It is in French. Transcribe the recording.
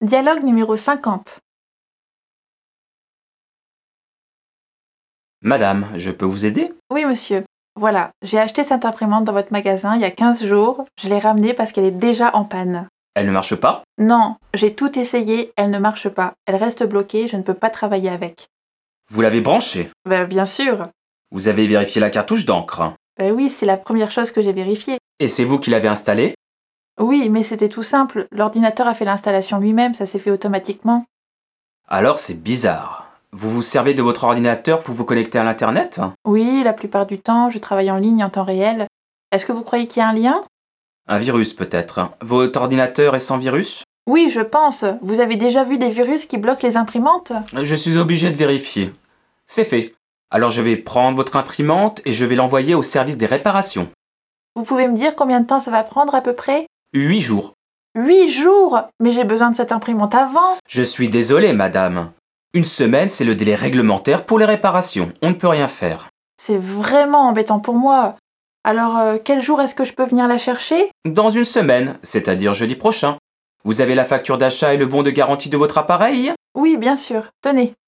Dialogue numéro 50. Madame, je peux vous aider? Oui, monsieur. Voilà, j'ai acheté cette imprimante dans votre magasin il y a 15 jours. Je l'ai ramenée parce qu'elle est déjà en panne. Elle ne marche pas? Non, j'ai tout essayé, elle ne marche pas. Elle reste bloquée, je ne peux pas travailler avec. Vous l'avez branchée? Bien sûr. Vous avez vérifié la cartouche d'encre? Oui, c'est la première chose que j'ai vérifiée. Et c'est vous qui l'avez installée? Oui, mais c'était tout simple. L'ordinateur a fait l'installation lui-même, ça s'est fait automatiquement. Alors c'est bizarre. Vous vous servez de votre ordinateur pour vous connecter à l'internet? Oui, la plupart du temps, je travaille en ligne en temps réel. Est-ce que vous croyez qu'il y a un lien? Un virus peut-être. Votre ordinateur est sans virus? Oui, je pense. Vous avez déjà vu des virus qui bloquent les imprimantes? Je suis obligé de vérifier. C'est fait. Alors je vais prendre votre imprimante et je vais l'envoyer au service des réparations. Vous pouvez me dire combien de temps ça va prendre à peu près? 8 jours. 8 jours! Mais j'ai besoin de cette imprimante avant! Je suis désolé, madame. Une semaine, c'est le délai réglementaire pour les réparations. On ne peut rien faire. C'est vraiment embêtant pour moi. Alors, quel jour est-ce que je peux venir la chercher? Dans une semaine, c'est-à-dire jeudi prochain. Vous avez la facture d'achat et le bon de garantie de votre appareil? Oui, bien sûr. Tenez.